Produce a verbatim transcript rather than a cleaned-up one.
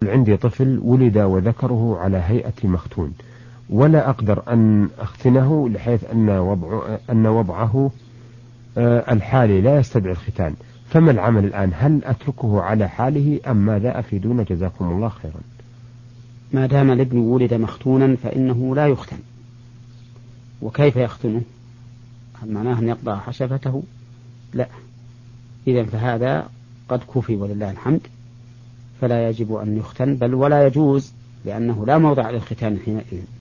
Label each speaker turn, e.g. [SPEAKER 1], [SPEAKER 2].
[SPEAKER 1] عندي طفل ولد وذكره على هيئة مختون، ولا أقدر أن أختنه لحيث أن وضع أن وضعه الحالي لا يستدعي الختان، فما العمل الآن؟ هل أتركه على حاله أم ماذا؟ أفيدونا جزاكم الله خيرا.
[SPEAKER 2] ما دام الابن ولد مختونا فإنه لا يختن. وكيف يختنه؟ هل معناه أن يقطع حشفته؟ لا، إذن فهذا قد كفي ولله الحمد، فلا يجب أن يختن، بل ولا يجوز، لأنه لا موضع للختان حينئذ.